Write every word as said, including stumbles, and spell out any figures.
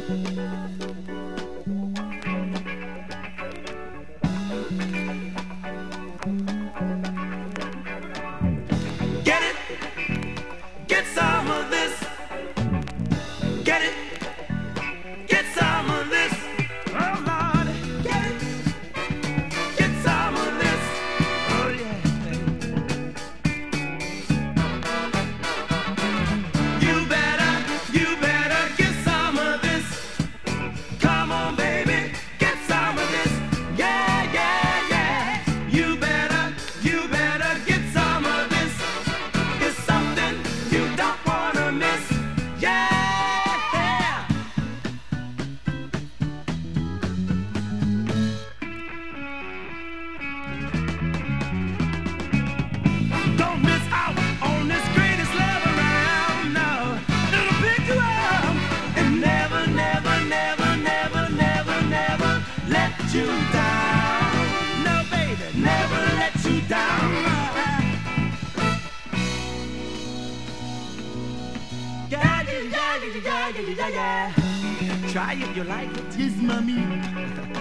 Get it, get some of this. Get it, get some of this. Oh Lord, get it, get some of this. Oh yeah, baby. You better, you better get some of this. Come on, baby, get some of this. Yeah, yeah, yeah. You better, you better get some of this. It's something you don't wanna miss. Yeah. Don't miss out on this greatest love around. No, it'll pick you up and never, never, never, never, never, never let you down. No, baby, never let you down. Yeah, yeah, yeah, yeah, yeah, yeah, yeah, yeah. Try if you like it, yes, mommy.